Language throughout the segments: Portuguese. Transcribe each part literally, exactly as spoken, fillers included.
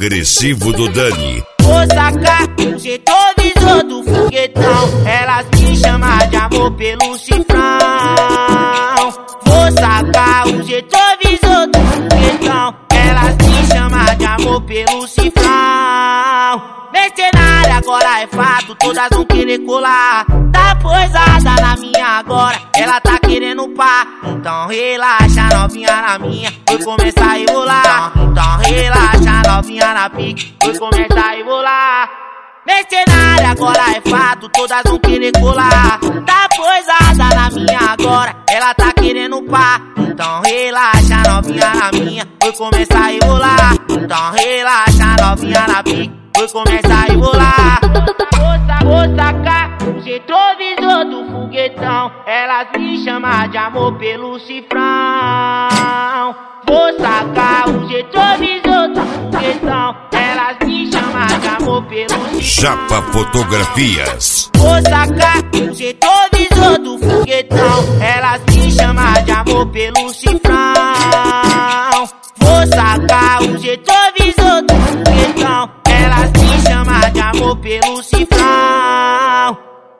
agressivo do Dani. Vou sacar o jeito visor do foguetão. Elas me chamam de amor pelo cifrão. Vou sacar o jeito visor do foguetão. Elas me chamam de amor pelo cifrão. Mercenária agora é fato, todas vão querer colar. Tá posada na minha agora, ela tá querendo pá. Então relaxa, novinha na minha, vou começar a rebolar. Então relaxa, novinha na pique, vou começar a rebolar. Mercenária agora é fato, todas vão querer colar. Tá posada na minha agora, ela tá querendo pá. Então relaxa, novinha na minha, vou começar a rebolar. Então relaxa, novinha na pique, vou começar a rebolar. Vou sacar o jeito visor do foguetão. Elas me chamam de amor pelo cifrão. Vou sacar o jeito visor do foguetão. Elas me chamam de amor pelo cifrão. Chapa Fotografias. Vou sacar o jeito visor do foguetão. Elas me chamam de amor pelo cifrão. Vou sacar o jeito visor do foguetão. Elas me chamam de amor pelo cifrão.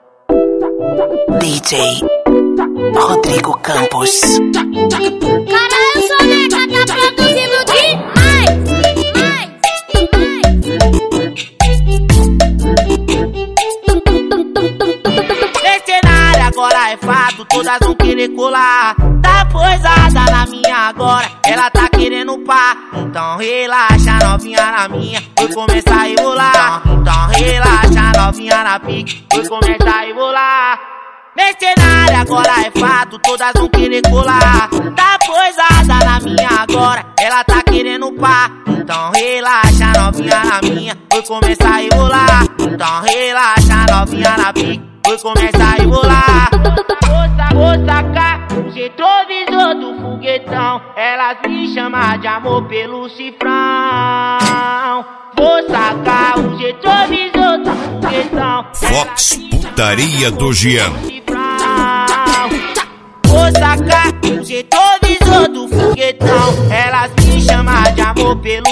D J Rodrigo Campos. Caralho, Soneca tá produzindo demais, demais. Mercenária agora é fato, todas vão querer colar. Tá posada na minha agora, ela tá querendo pá. Então relaxa, novinha na minha, vou começar a rebolar. Então relaxa, novinha na pique, vou começar a rebolar. Mercenária agora é fato, todas vão querer colar. Tá posada na minha agora, ela tá querendo pá. Então relaxa, novinha na minha, vou começar a rebolar. Então relaxa, novinha na pique, vou começar a rebolar. Vou sacar o jeito visor do foguetão. Elas me chamam de amor pelo cifrão. Vou sacar o jeito visor do foguetão. Fox Putaria do Jean. Vou sacar o jeito visor do foguetão. Elas me chamam de amor pelo